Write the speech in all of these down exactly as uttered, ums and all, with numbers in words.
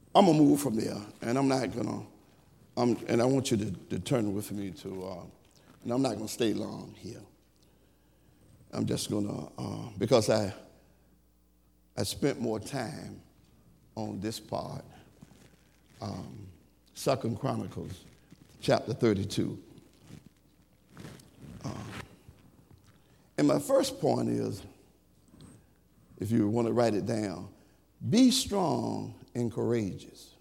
I'm going to move from there, and I'm not going to, I'm, and I want you to, to turn with me to, uh, and I'm not going to stay long here. I'm just going to, uh, because I, I spent more time on this part, um, Second Chronicles, chapter thirty-two. Uh, and my first point is, if you want to write it down, be strong and courageous.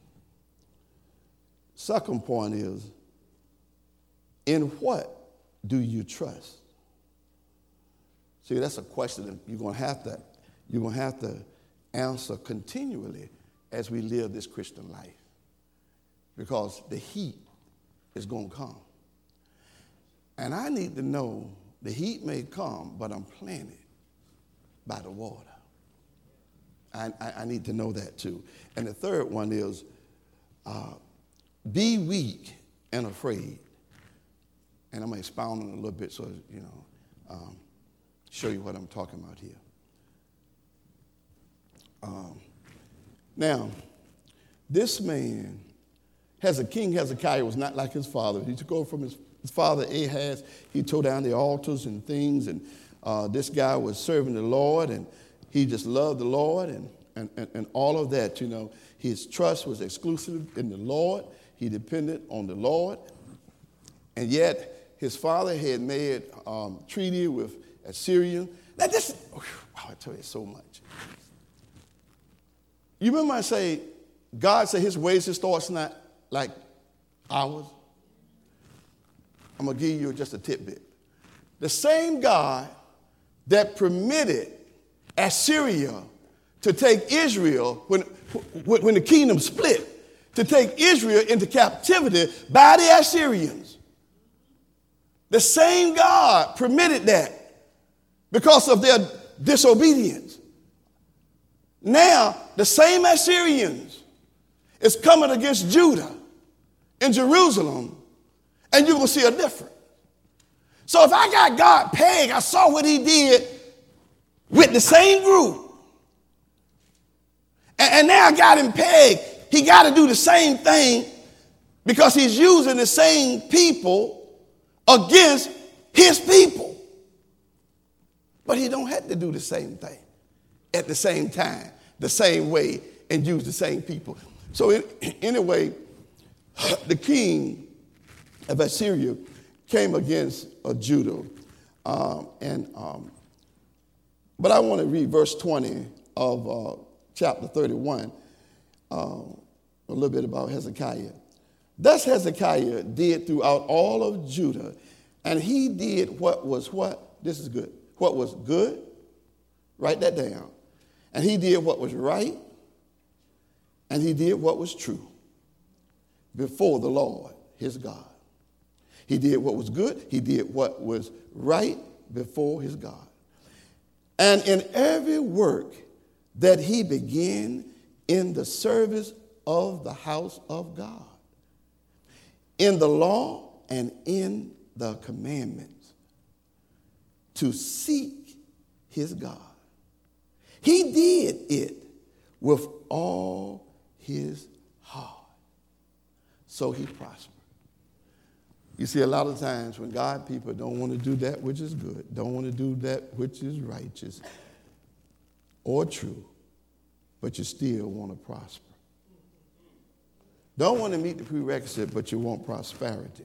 Second point is, in what do you trust? See, that's a question that you're going to have to, you're going to have to answer continually as we live this Christian life, because the heat is going to come. And I need to know the heat may come, but I'm planted by the water. I, I, I need to know that too. And the third one is, uh, be weak and afraid. And I'm going to expound on it a little bit so, you know, um, show you what I'm talking about here. Um, now, this man, Hezekiah, King Hezekiah was not like his father. He took over from his, his father Ahaz. He tore down the altars and things, and uh, this guy was serving the Lord, and he just loved the Lord and, and, and, and all of that, you know. His trust was exclusive in the Lord. He depended on the Lord. And yet, his father had made um, treaty with Assyria. Now this, oh, wow, I tell you so much. You remember I say, God said his ways, his thoughts not like ours? I'm going to give you just a tidbit. The same God that permitted Assyria to take Israel, when, when the kingdom split, to take Israel into captivity by the Assyrians. The same God permitted that because of their disobedience. Now, the same Assyrians is coming against Judah in Jerusalem, and you're going to see a difference. So if I got God pegged, I saw what he did with the same group, and, and now I got him pegged. He got to do the same thing because he's using the same people against his people. But he don't have to do the same thing at the same time, the same way, and use the same people. So in, anyway, the king of Assyria came against uh, Judah. Um, and um, but I want to read verse twenty of uh, chapter thirty-one, uh, a little bit about Hezekiah. Thus Hezekiah did throughout all of Judah, and he did what was what? This is good. What was good, write that down. And he did what was right, and he did what was true before the Lord, his God. He did what was good, he did what was right before his God. And in every work that he began in the service of the house of God, in the law and in the commandments, to seek his God. He did it with all his heart. So he prospered. You see, a lot of times when God people don't want to do that which is good, don't want to do that which is righteous or true, but you still want to prosper. Don't want to meet the prerequisite, but you want prosperity.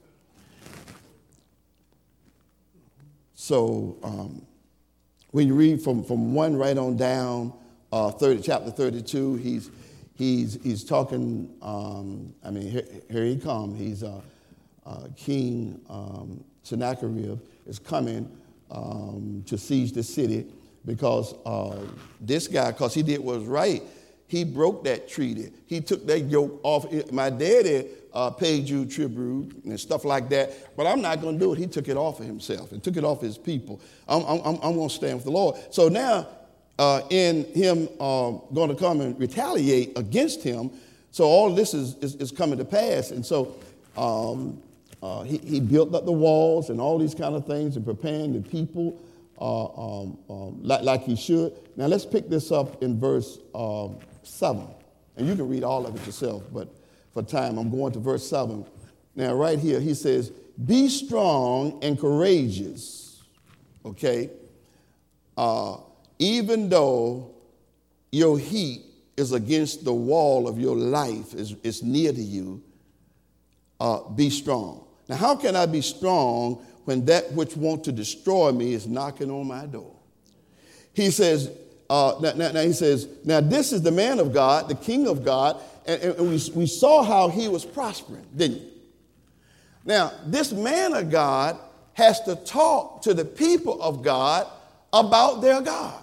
So um, when you read from, from one right on down, uh, thirty, chapter thirty-two, he's he's he's talking. Um, I mean, here, here he comes. He's uh, uh, King um, Sennacherib is coming um, to siege the city because uh, this guy, because he did what was right, he broke that treaty. He took that yoke off. My daddy uh, paid you tribute and stuff like that, but I'm not going to do it. He took it off of himself and took it off his people. I'm, I'm, I'm going to stand with the Lord. So now, uh, in him uh, going to come and retaliate against him, so all of this is, is, is coming to pass. And so um, uh, he, he built up the walls and all these kind of things and preparing the people uh, um, um, like, like he should. Now let's pick this up in verse um, seven. And you can read all of it yourself, but for time, I'm going to verse seven. Now, right here, he says, be strong and courageous, okay? Uh, even though your heat is against the wall of your life, is, is near to you, uh, be strong. Now, how can I be strong when that which wants to destroy me is knocking on my door? He says, uh, now, now, now he says, now this is the man of God, the king of God, and, and we, we saw how he was prospering, didn't you? Now, this man of God has to talk to the people of God about their God.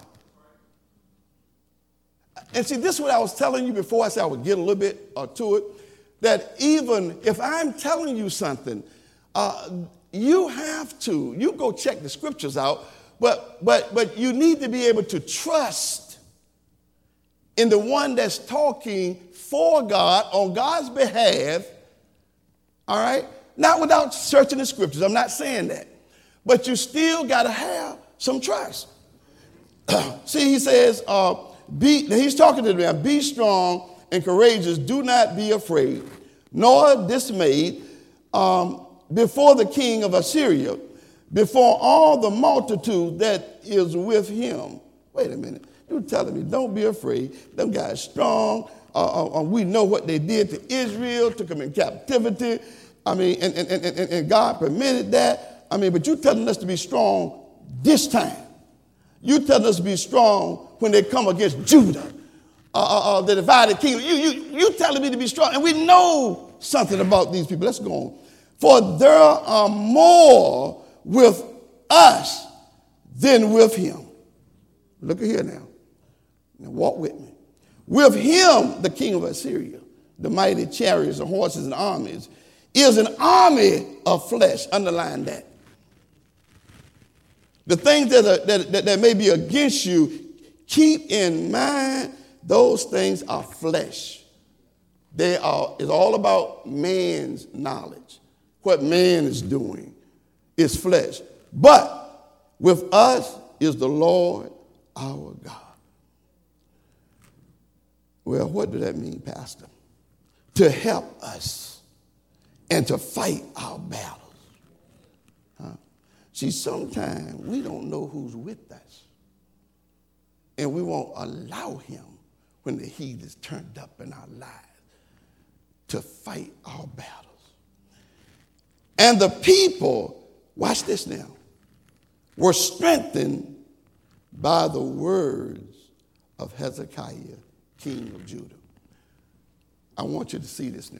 And see, this is what I was telling you before. I said I would get a little bit uh, to it, that even if I'm telling you something, uh, you have to, you go check the scriptures out, but, but, but you need to be able to trust in the one that's talking for God on God's behalf, all right? Not without searching the scriptures. I'm not saying that. But you still got to have some trust. See, he says, uh, be, he's talking to them, be strong and courageous. Do not be afraid, nor dismayed um, before the king of Assyria, before all the multitude that is with him. Wait a minute. You're telling me, don't be afraid. Them guys strong. Uh, uh, we know what they did to Israel, took them in captivity. I mean, and, and, and, and God permitted that. I mean, but you're telling us to be strong this time. You're telling us to be strong when they come against Judah, uh, uh, uh, the divided kingdom. You, you, you telling me to be strong. And we know something about these people. Let's go on. For there are more with us than with him. Look at here now. Now walk with me. With him, the king of Assyria, the mighty chariots and horses and armies, is an army of flesh. Underline that. The things that, are, that, that, that may be against you, keep in mind those things are flesh. They are, it's all about man's knowledge. What man is doing is flesh. But with us is the Lord our God. Well, what does that mean, Pastor? To help us and to fight our battles. Huh? See, sometimes we don't know who's with us. And we won't allow him, when the heat is turned up in our lives, to fight our battles. And the people, watch this now, were strengthened by the words of Hezekiah, king of Judah. I want you to see this now.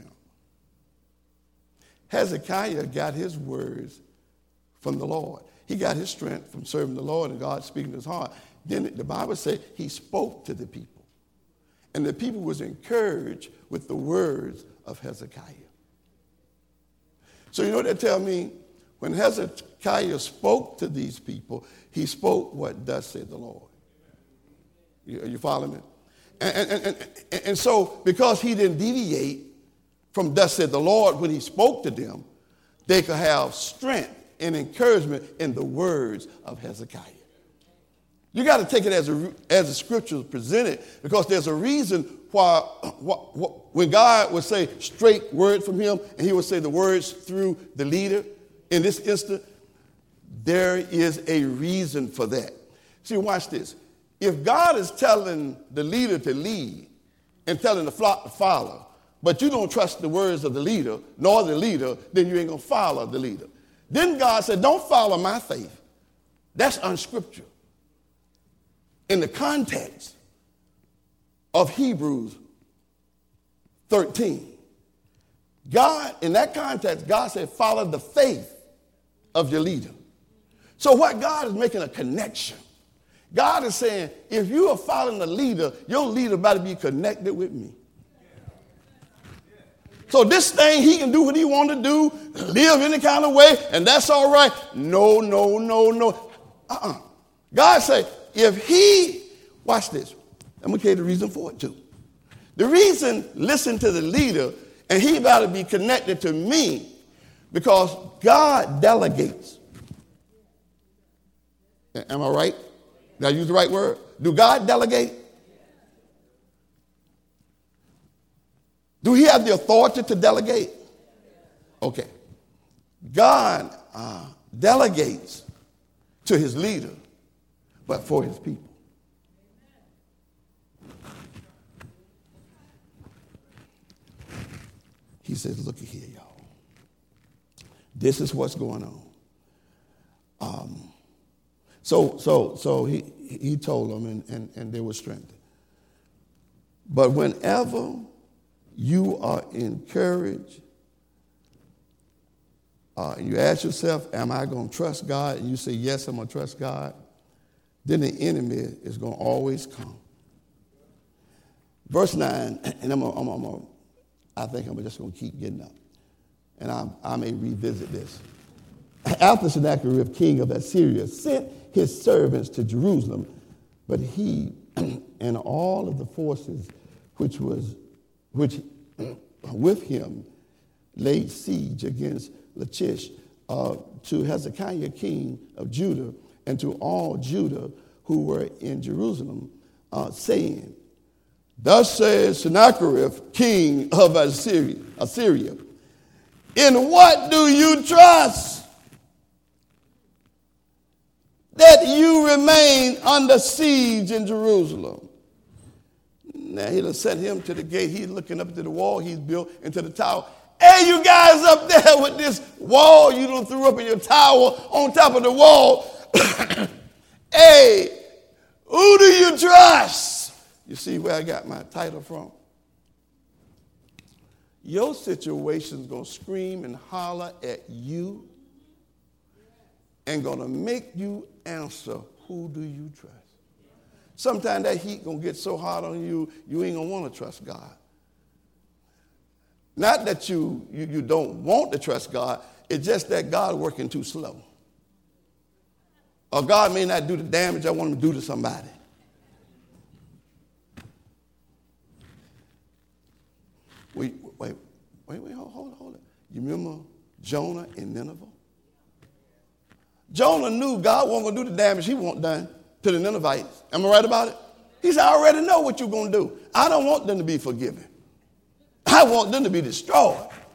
Hezekiah got his words from the Lord. He got his strength from serving the Lord and God speaking to his heart. Then the Bible says he spoke to the people. And the people was encouraged with the words of Hezekiah. So you know what that tell me? When Hezekiah spoke to these people, he spoke what thus said the Lord. You, are you following me? And, and, and, and, and so because he didn't deviate from thus said the Lord when he spoke to them, they could have strength and encouragement in the words of Hezekiah. You got to take it as a, as the scriptures presented, because there's a reason why, why, why when God would say straight word from him and he would say the words through the leader in this instant, there is a reason for that. See, watch this. If God is telling the leader to lead and telling the flock to follow, but you don't trust the words of the leader, nor the leader, then you ain't going to follow the leader. Then God said, don't follow my faith. That's unscriptural. In the context of Hebrews thirteen, God, in that context, God said, follow the faith of your leader. So what God is making a connection. God is saying, if you are following the leader, your leader better be connected with me. So this thing, he can do what he want to do, live any kind of way, and that's all right. No, no, no, no. Uh-uh. God said, if he, watch this, I'm going to tell you the reason for it too. The reason, listen to the leader, and he better be connected to me, because God delegates. Am I right? Did I use the right word? Do God delegate? Do he have the authority to delegate? Okay. God uh, delegates to his leader, but for his people. He says, look here, y'all. This is what's going on. Um, so so, so he, he told them, and, and, and they were strengthened. But whenever you are encouraged, uh, you ask yourself, am I going to trust God? And you say, yes, I'm going to trust God. Then the enemy is going to always come. Verse nine, and I'm, gonna, I'm, gonna, I'm gonna, I think I'm just going to keep getting up. And I, I may revisit this. After Sennacherib, king of Assyria, sent his servants to Jerusalem, but he and all of the forces which was which with him laid siege against Lachish, uh, to Hezekiah, king of Judah, and to all Judah who were in Jerusalem, uh, saying, thus says Sennacherib, king of Assyria, Assyria, in what do you trust that you remain under siege in Jerusalem? Now he'll sent him to the gate. He's looking up to the wall he's built into the tower. Hey, you guys up there with this wall you done threw up in your tower on top of the wall. Hey, who do you trust? You see where I got my title from? Your situation's going to scream and holler at you and going to make you answer, who do you trust? Sometimes that heat going to get so hot on you, you ain't going to want to trust God. Not that you, you, you don't want to trust God, it's just that God working too slow. Or God may not do the damage I want him to do to somebody. Wait, wait, wait, wait, hold, hold, hold it. You remember Jonah in Nineveh? Jonah knew God wasn't going to do the damage he want done to the Ninevites. Am I right about it? He said, I already know what you're going to do. I don't want them to be forgiven. I want them to be destroyed.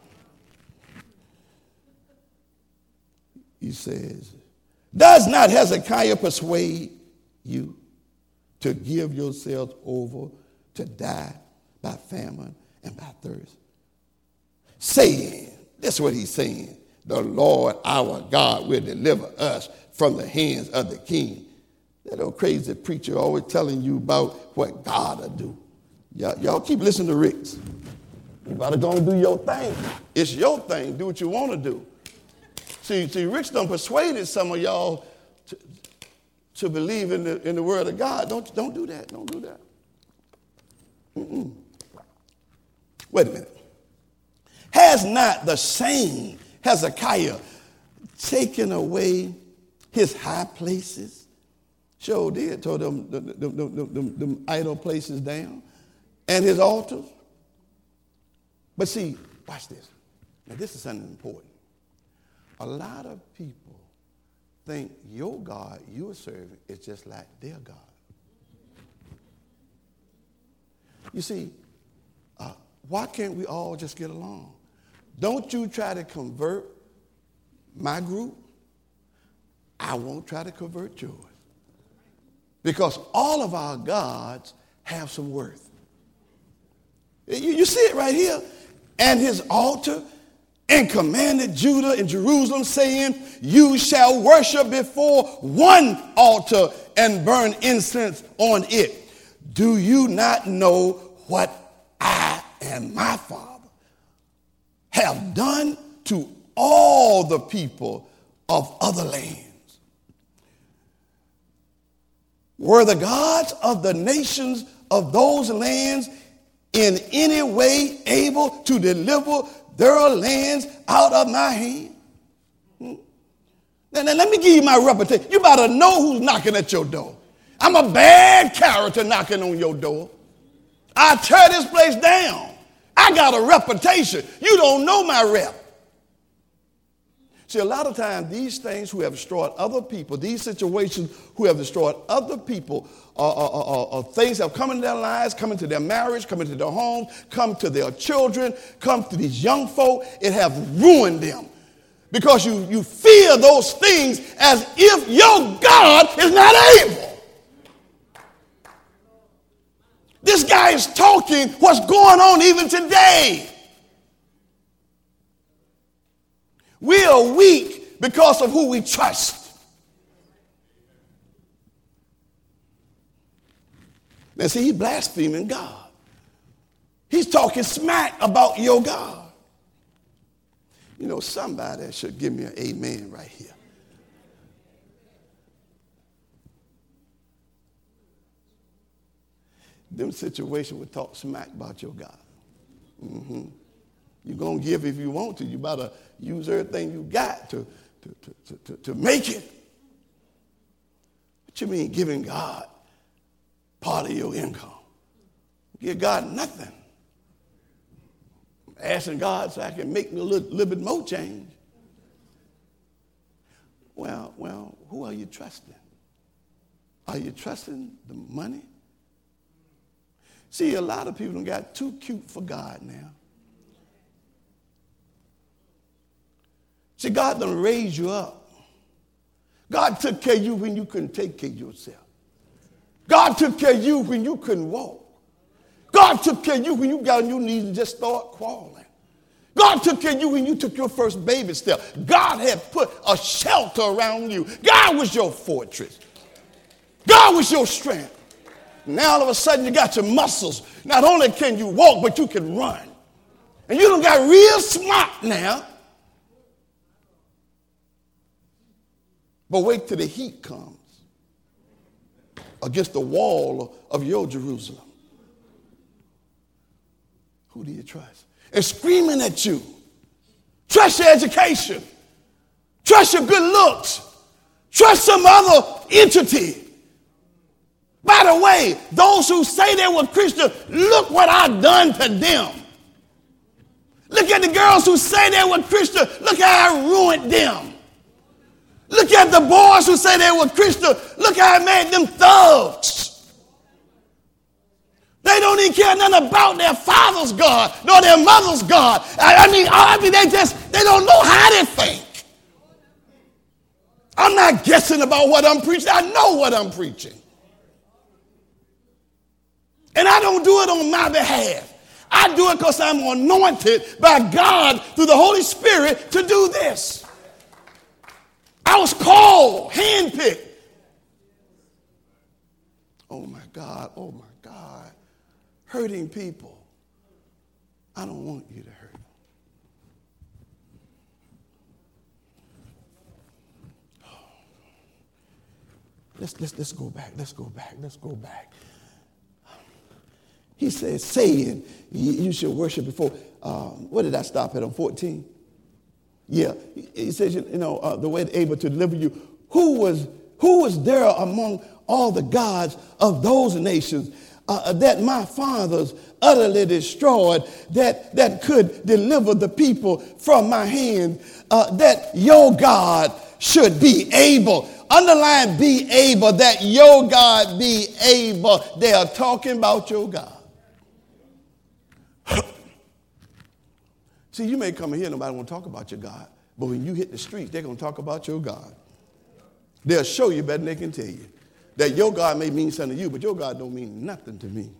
He says, does not Hezekiah persuade you to give yourselves over to die by famine and by thirst? Saying, that's what he's saying, the Lord our God will deliver us from the hands of the king. That old crazy preacher always telling you about what God will do. Y'all, y'all keep listening to Ricks. You better go and do your thing. It's your thing. Do what you want to do. See, see, Ricks done persuaded some of y'all to, to believe in the, in the word of God. Don't, don't do that. Don't do that. Mm-mm. Wait a minute. Has not the same Hezekiah taken away his high places? Sure did. Tore them, them, them, them, them, them idol places down. And his altars. But see, watch this. Now this is something important. A lot of people think your God you're serving is just like their God. You see, uh, why can't we all just get along? Don't you try to convert my group. I won't try to convert yours. Because all of our gods have some worth. You, you see it right here. And his altar, and commanded Judah and Jerusalem, saying, you shall worship before one altar and burn incense on it. Do you not know what I and my Father have done to all the people of other lands? Were the gods of the nations of those lands in any way able to deliver their lands out of my hand? Hmm? Now, now, let me give you my reputation. You better know who's knocking at your door. I'm a bad character knocking on your door. I tear this place down. I got a reputation. You don't know my rep. See, a lot of times these things who have destroyed other people, these situations who have destroyed other people, are, are, are, are things that have come into their lives, come into their marriage, come into their homes, come to their children, come to these young folk. It have ruined them because you, you fear those things as if your God is not able. This guy is talking what's going on even today. We are weak because of who we trust. Now see, he's blaspheming God. He's talking smack about your God. You know, somebody should give me an amen right here. Them situations would talk smack about your God. Mm-hmm. You're going to give if you want to. You better use everything you got to, to, to, to, to make it. What you mean giving God part of your income? Give God nothing. Asking God so I can make me a little, little bit more change. Well, well, who are you trusting? Are you trusting the money? See, a lot of people done got too cute for God now. See, God done raised you up. God took care of you when you couldn't take care of yourself. God took care of you when you couldn't walk. God took care of you when you got on your knees and just started crawling. God took care of you when you took your first baby step. God had put a shelter around you. God was your fortress. God was your strength. Now all of a sudden you got your muscles. Not only can you walk, but you can run. And you done got real smart now. But wait till the heat comes against the wall of your Jerusalem. Who do you trust? And screaming at you. Trust your education. Trust your good looks. Trust some other entity. By the way, those who say they were Christian, look what I've done to them. Look at the girls who say they were Christian. Look how I ruined them. Look at the boys who say they were Christian. Look how I made them thugs. They don't even care nothing about their father's God, nor their mother's God. I, I mean, I mean, they just, they don't know how they think. I'm not guessing about what I'm preaching. I know what I'm preaching. And I don't do it on my behalf. I do it because I'm anointed by God through the Holy Spirit to do this. I was called, handpicked. Oh my God, oh my God. Hurting people. I don't want you to hurt them. Let's, let's, let's go back, let's go back, let's go back. He says, saying, you should worship before. Um, what did I stop at on fourteen? Yeah, he says, you know, uh, the way they're able to deliver you. Who was, who was there among all the gods of those nations uh, that my fathers utterly destroyed, that, that could deliver the people from my hand, uh, that your God should be able. Underline be able, that your God be able. They are talking about your God. See, you may come in here, nobody want to talk about your God. But when you hit the streets, they're going to talk about your God. They'll show you better than they can tell you. That your God may mean something to you, but your God don't mean nothing to me.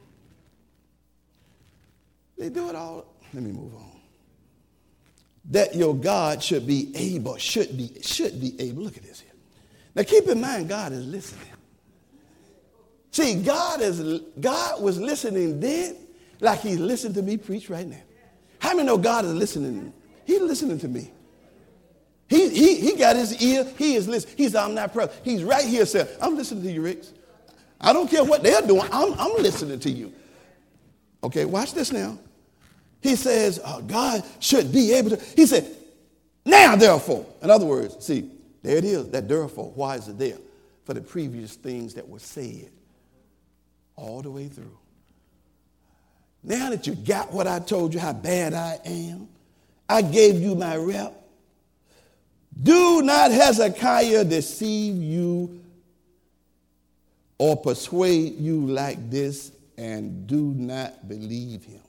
They do it all. Let me move on. That your God should be able, should be, should be able. Look at this here. Now keep in mind, God is listening. See, God is God was listening then like he's listening to me preach right now. How many know God is listening? He's listening to me. He, he, he got his ear. He is listening. He's omnipresent. He's right here saying, I'm listening to you, Ricks. I don't care what they're doing. I'm, I'm listening to you. Okay, watch this now. He says, oh, God should be able to. He said, now therefore. In other words, see, there it is, that therefore. Why is it there? For the previous things that were said all the way through. Now that you got what I told you, how bad I am, I gave you my rep. Do not Hezekiah deceive you or persuade you like this, and do not believe him.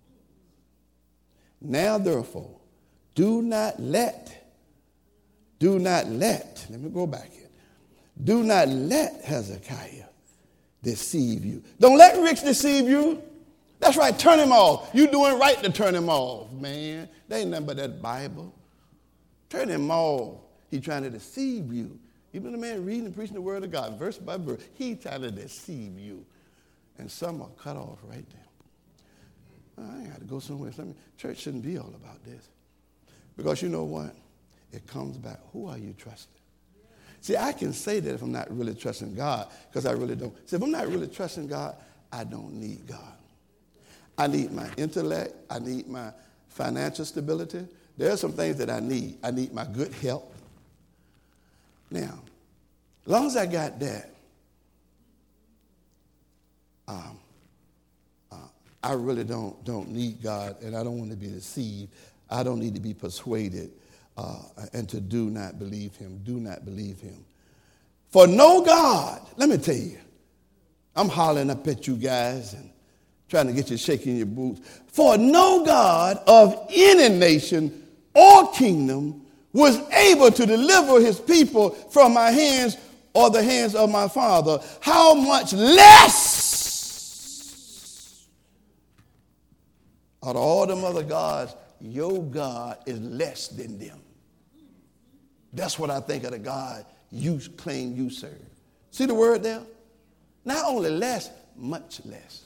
Now, therefore, do not let, do not let, let me go back here. Do not let Hezekiah deceive you. Don't let Rich deceive you. That's right, turn him off. You doing right to turn him off, man. There ain't nothing but that Bible. Turn him off. He's trying to deceive you. Even the man reading and preaching the word of God, verse by verse, he's trying to deceive you. And some are cut off right there. I ain't got to go somewhere. Something. Church shouldn't be all about this. Because you know what? It comes back. Who are you trusting? See, I can say that if I'm not really trusting God, because I really don't. See, if I'm not really trusting God, I don't need God. I need my intellect. I need my financial stability. There are some things that I need. I need my good health. Now, as long as I got that, um, uh, I really don't, don't need God, and I don't want to be deceived. I don't need to be persuaded uh, and to do not believe him. Do not believe him. For no God, let me tell you, I'm hollering up at you guys and trying to get you shaking your boots. For no God of any nation or kingdom was able to deliver his people from my hands or the hands of my father. How much less out of all them other gods, your God is less than them. That's what I think of the God you claim you serve. See the word there? Not only less, much less.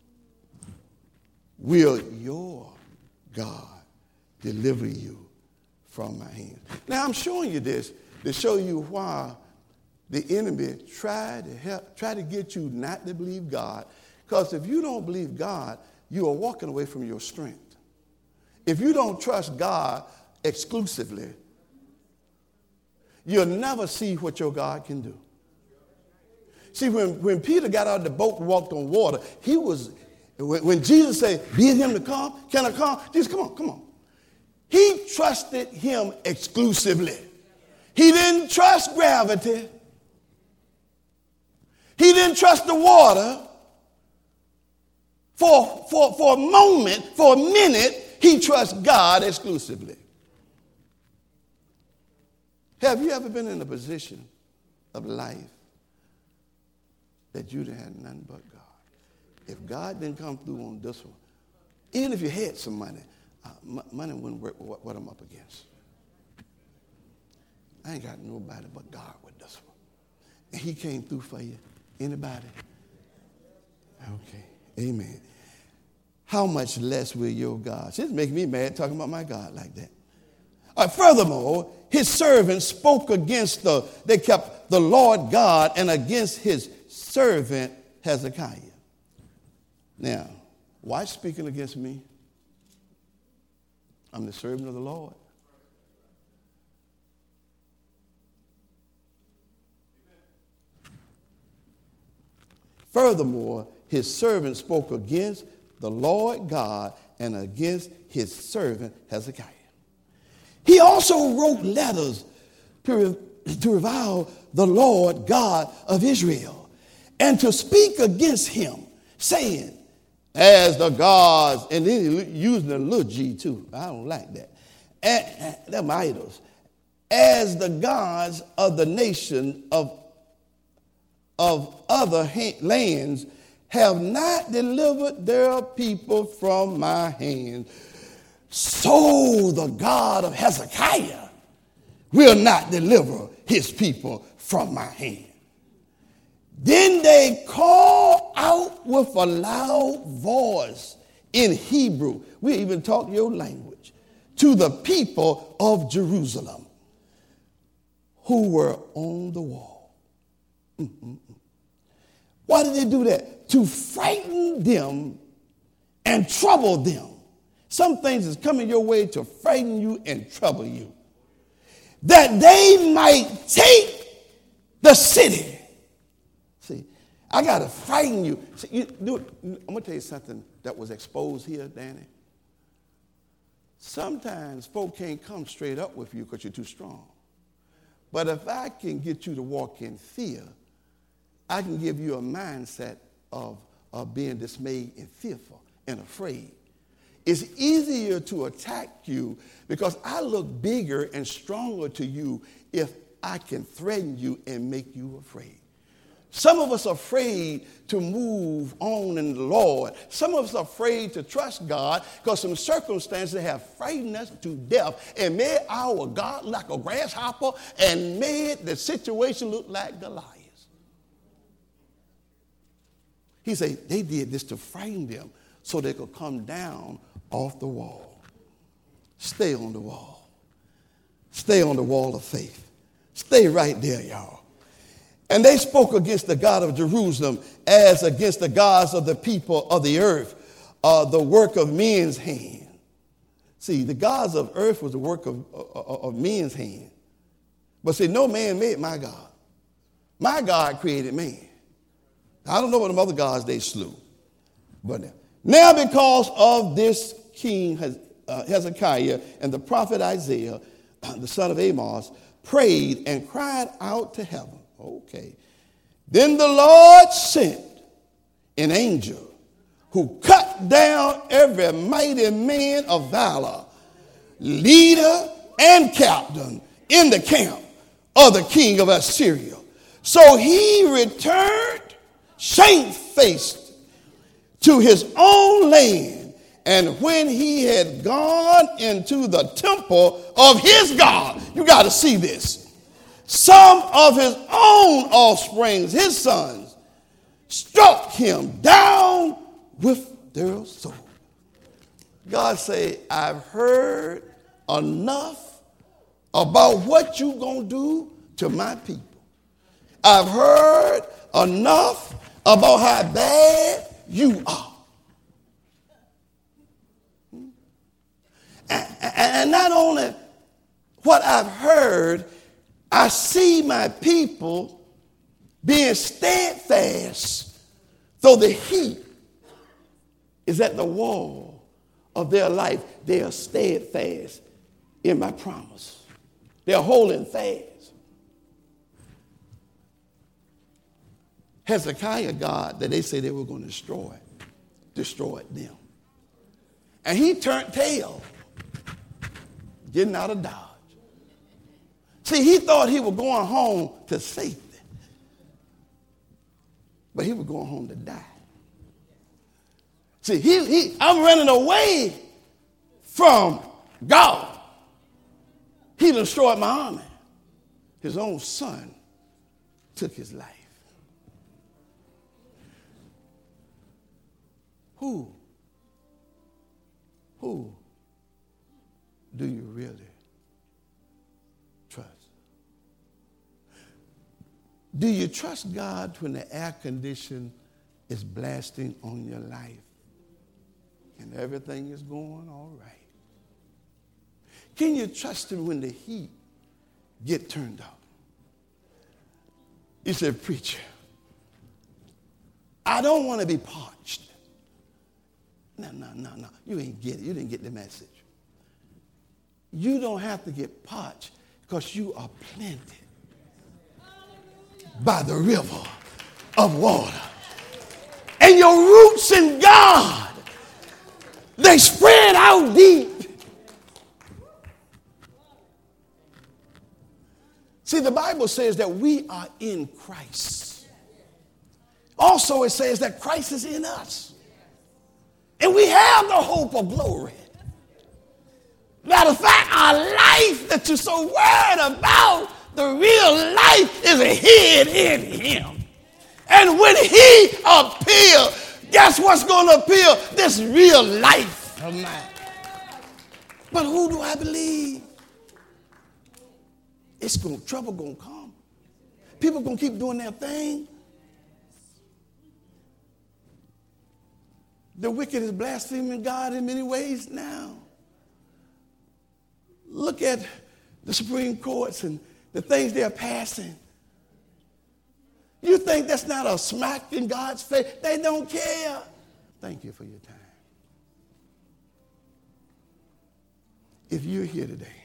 Will your God deliver you from my hands? Now I'm showing you this to show you why the enemy tried to help, try to get you not to believe God. Because if you don't believe God, you are walking away from your strength. If you don't trust God exclusively, you'll never see what your God can do. See, when, when Peter got out of the boat and walked on water, he was, when, when Jesus said, bid him to come, can I come? Jesus, come on, come on. He trusted him exclusively. He didn't trust gravity. He didn't trust the water. For, for, for a moment, for a minute, he trusts God exclusively. Have you ever been in a position of life that you didn't have nothing but God? If God didn't come through on this one, even if you had some money, uh, m- money wouldn't work with what, what I'm up against. I ain't got nobody but God with this one. And he came through for you. Anybody? Okay. Amen. How much less will your God? This making me mad talking about my God like that. Uh, furthermore, his servants spoke against the, they kept the Lord God and against his servant Hezekiah. Now, why speaking against me? I'm the servant of the Lord. Furthermore, his servant spoke against the Lord God and against his servant Hezekiah. He also wrote letters to, to revile the Lord God of Israel and to speak against him, saying, as the gods, and then he using a little g too. I don't like that. And, them idols. As the gods of the nation of, of other ha- lands have not delivered their people from my hand, so the God of Hezekiah will not deliver his people from my hand. Then they call out with a loud voice in Hebrew, we even talk your language, to the people of Jerusalem who were on the wall. Mm-mm-mm. Why did they do that? To frighten them and trouble them. Some things is coming your way to frighten you and trouble you, that they might take the city. See, I got to frighten you. See, you do, I'm going to tell you something that was exposed here, Danny. Sometimes folk can't come straight up with you because you're too strong. But if I can get you to walk in fear, I can give you a mindset of, of being dismayed and fearful and afraid. It's easier to attack you because I look bigger and stronger to you if I can threaten you and make you afraid. Some of us are afraid to move on in the Lord. Some of us are afraid to trust God because some circumstances have frightened us to death and made our God like a grasshopper and made the situation look like Goliath. He said they did this to frighten them so they could come down off the wall. Stay on the wall. Stay on the wall of faith. Stay right there, y'all. And they spoke against the God of Jerusalem as against the gods of the people of the earth, uh, the work of men's hand. See, the gods of earth was the work of, of, of men's hand. But see, no man made my God. My God created man. I don't know what them other gods they slew. But now because of this king Hezekiah and the prophet Isaiah, the son of Amos, prayed and cried out to heaven. Okay. Then the Lord sent an angel who cut down every mighty man of valor, leader and captain in the camp of the king of Assyria. So he returned shamefaced to his own land. And when he had gone into the temple of his God, you got to see this. Some of his own offspring, his sons, struck him down with their sword. God say, I've heard enough about what you're going to do to my people. I've heard enough about how bad you are. And not only what I've heard, I see my people being steadfast, though the heat is at the wall of their life. They are steadfast in my promise. They're holding fast. Hezekiah, God, that they say they were going to destroy, destroyed them. And he turned tail, getting out of Dodge. See, he thought he was going home to safety, but he was going home to die. See, he, he, I'm running away from God. He destroyed my army. His own son took his life. Who? Who do you really trust? Do you trust God when the air condition is blasting on your life and everything is going all right? Can you trust him when the heat get turned up? You said, preacher, I don't want to be parched. No, no, no, no. You ain't get it. You didn't get the message. You don't have to get parched because you are planted by the river of water. And your roots in God, they spread out deep. See, the Bible says that we are in Christ. Also, it says that Christ is in us. And we have the hope of glory. Matter of fact, our life that you're so worried about, the real life is hid in him. And when he appears, guess what's going to appear? This real life of mine. But who do I believe? It's going, trouble going to come. People going to keep doing their thing. The wicked is blaspheming God in many ways now. Look at the Supreme Courts and the things they're passing. You think that's not a smack in God's face? They don't care. Thank you for your time. If you're here today